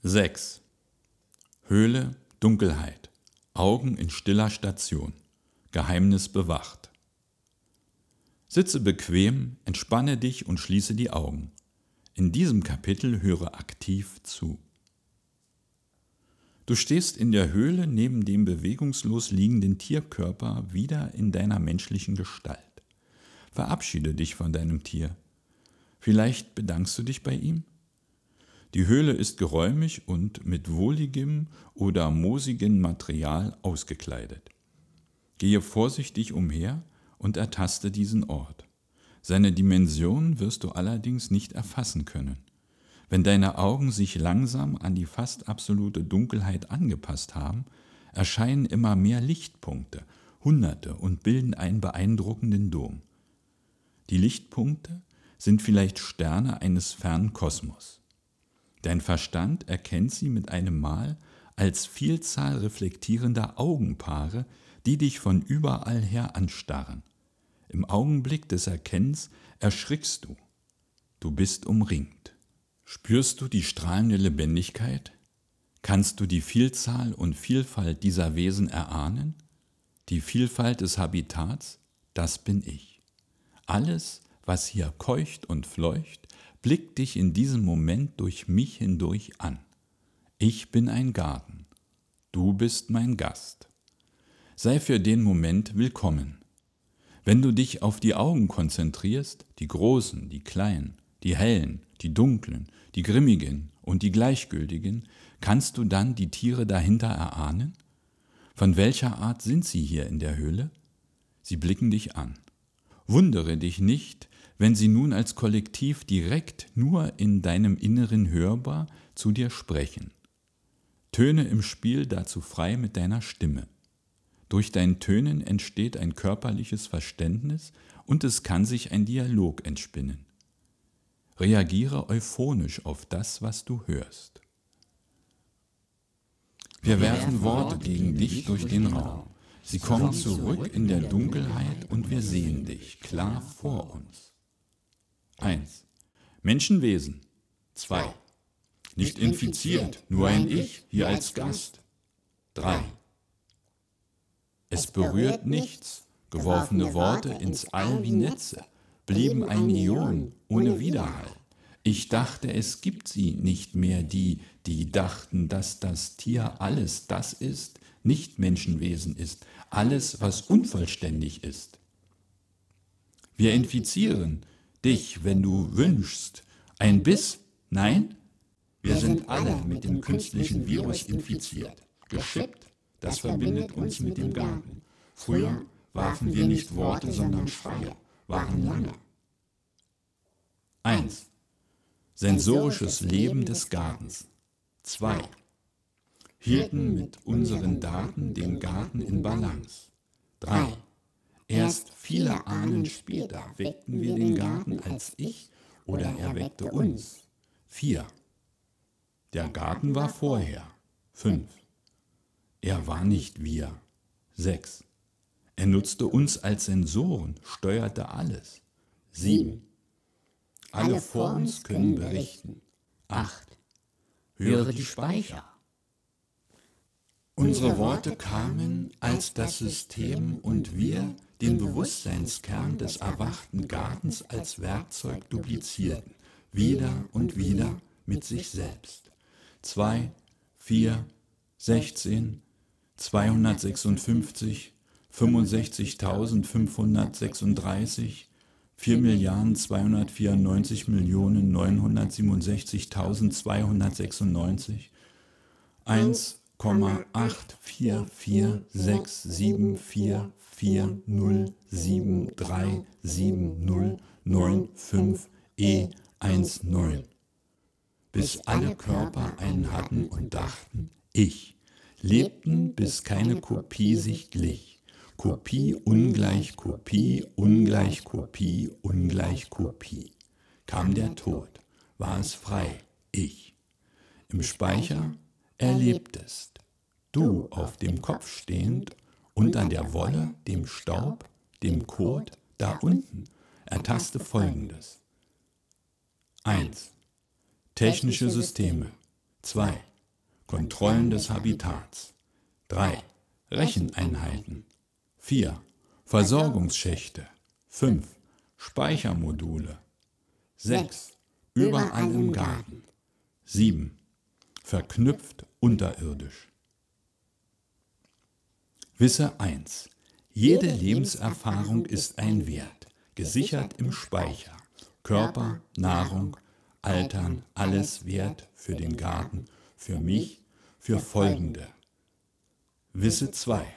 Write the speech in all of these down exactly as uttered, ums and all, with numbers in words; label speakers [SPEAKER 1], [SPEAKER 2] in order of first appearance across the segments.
[SPEAKER 1] sechs. Höhle, Dunkelheit, Augen in stiller Station, Geheimnis bewacht. Sitze bequem, entspanne dich und schließe die Augen. In diesem Kapitel höre aktiv zu. Du stehst in der Höhle neben dem bewegungslos liegenden Tierkörper wieder in deiner menschlichen Gestalt. Verabschiede dich von deinem Tier. Vielleicht bedankst du dich bei ihm? Die Höhle ist geräumig und mit wohligem oder moosigem Material ausgekleidet. Gehe vorsichtig umher und ertaste diesen Ort. Seine Dimensionen wirst du allerdings nicht erfassen können. Wenn deine Augen sich langsam an die fast absolute Dunkelheit angepasst haben, erscheinen immer mehr Lichtpunkte, Hunderte, und bilden einen beeindruckenden Dom. Die Lichtpunkte sind vielleicht Sterne eines fernen Kosmos. Dein Verstand erkennt sie mit einem Mal als Vielzahl reflektierender Augenpaare, die dich von überall her anstarren. Im Augenblick des Erkennens erschrickst du. Du bist umringt. Spürst du die strahlende Lebendigkeit? Kannst du die Vielzahl und Vielfalt dieser Wesen erahnen? Die Vielfalt des Habitats, das bin ich. Alles, was hier keucht und fleucht, blickt dich in diesem Moment durch mich hindurch an. Ich bin ein Garten. Du bist mein Gast. Sei für den Moment willkommen. Wenn du dich auf die Augen konzentrierst, die großen, die kleinen, die hellen, die dunklen, die grimmigen und die gleichgültigen, kannst du dann die Tiere dahinter erahnen? Von welcher Art sind sie hier in der Höhle? Sie blicken dich an. Wundere dich nicht, wenn sie nun als Kollektiv direkt nur in deinem Inneren hörbar zu dir sprechen. Töne im Spiel dazu frei mit deiner Stimme. Durch dein Tönen entsteht ein körperliches Verständnis und es kann sich ein Dialog entspinnen. Reagiere euphonisch auf das, was du hörst. Wir werfen Worte gegen dich durch den Raum. Sie kommen zurück in der Dunkelheit und wir sehen dich klar vor uns. eins. Menschenwesen. zwei. Nicht infiziert, nur ein Ich, hier als Gast. drei. Es berührt nichts, geworfene Worte ins All wie Netze, blieben ein Ion ohne Widerhall. Ich dachte, es gibt sie nicht mehr, die, die dachten, dass das Tier alles das ist, nicht Menschenwesen ist, alles, was unvollständig ist. Wir infizieren dich, wenn du wünschst. Ein Biss? Nein? Wir sind alle mit dem künstlichen Virus infiziert. Geschickt, das verbindet uns mit dem Garten. Früher warfen wir nicht Worte, sondern Schreie, waren lange. eins. Sensorisches Leben des Gartens. zwei. Hielten mit unseren Daten den Garten in Balance. drei. Erst viele Ahnen später weckten wir den Garten als Ich oder er weckte uns. vier. Der Garten war vorher. fünf. Er war nicht wir. sechs. Er nutzte uns als Sensoren, steuerte alles. sieben. Alle vor uns können berichten. acht. Höre die Speicher. Unsere Worte kamen, als das System und wir den Bewusstseinskern des erwachten Gartens als Werkzeug duplizierten, wieder und wieder mit sich selbst. zwei, vier, sechzehn, zweihundertsechsundfünfzig, fünfundsechzigtausendfünfhundertsechsunddreißig, vier Milliarden zweihundertvierundneunzig Millionen neunhundertsiebenundsechzigtausendzweihundertsechsundneunzig, eins Komma acht vier vier sechs sieben vier vier null sieben drei sieben null neun fünf E neunzehn, bis alle Körper einen hatten und dachten, ich, lebten, bis keine Kopie sich glich. Kopie ungleich Kopie, ungleich Kopie, ungleich Kopie. Kam der Tod, war es frei, ich. Im Speicher erlebtest, du auf dem Kopf stehend, unter der Wolle, dem Staub, dem Kot, da unten, ertaste Folgendes. eins. Technische Systeme. zwei. Kontrollen des Habitats. drei. Recheneinheiten. vier. Versorgungsschächte. fünf. Speichermodule. sechs. Überall im Garten. sieben. Verknüpft unterirdisch. Wisse eins. Jede Lebenserfahrung ist ein Wert, gesichert im Speicher. Körper, Nahrung, Altern, alles Wert für den Garten, für mich, für Folgende. Wisse zwei.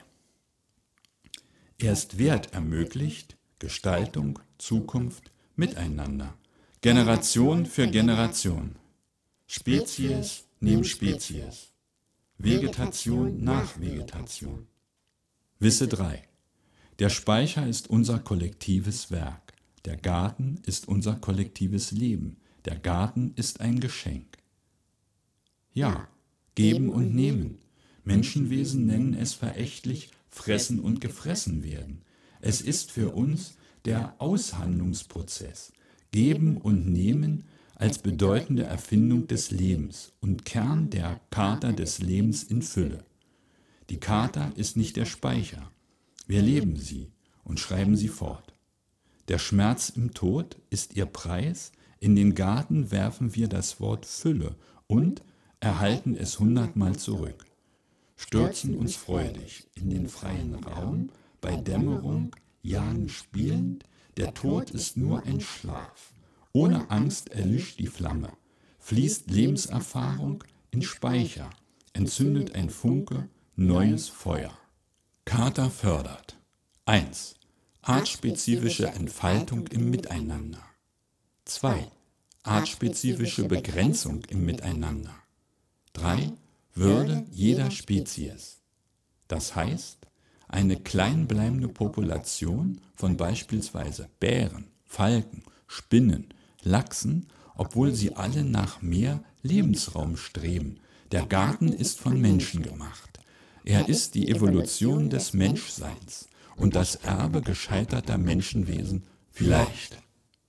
[SPEAKER 1] Erst Wert ermöglicht Gestaltung, Zukunft, Miteinander. Generation für Generation. Spezies neben Spezies. Vegetation nach Vegetation. Wisse drei. Der Speicher ist unser kollektives Werk. Der Garten ist unser kollektives Leben. Der Garten ist ein Geschenk. Ja, geben und nehmen. Menschenwesen nennen es verächtlich fressen und gefressen werden. Es ist für uns der Aushandlungsprozess. Geben und nehmen als bedeutende Erfindung des Lebens und Kern der Charta des Lebens in Fülle. Die Charta ist nicht der Speicher. Wir leben sie und schreiben sie fort. Der Schmerz im Tod ist ihr Preis. In den Garten werfen wir das Wort Fülle und erhalten es hundertmal zurück. Stürzen uns freudig in den freien Raum, bei Dämmerung, jagen spielend. Der Tod ist nur ein Schlaf. Ohne Angst erlischt die Flamme, fließt Lebenserfahrung in Speicher, entzündet ein Funke, neues Feuer. Charta fördert. eins. Artspezifische Entfaltung im Miteinander. zwei. Artspezifische Begrenzung im Miteinander. drei. Würde jeder Spezies. Das heißt, eine kleinbleibende Population von beispielsweise Bären, Falken, Spinnen, Lachsen, obwohl sie alle nach mehr Lebensraum streben. Der Garten ist von Menschen gemacht. Er ist die Evolution des Menschseins und das Erbe gescheiterter Menschenwesen vielleicht.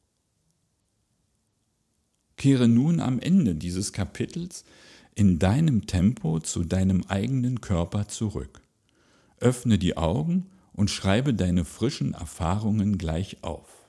[SPEAKER 1] Kehre nun am Ende dieses Kapitels in deinem Tempo zu deinem eigenen Körper zurück. Öffne die Augen und schreibe deine frischen Erfahrungen gleich auf.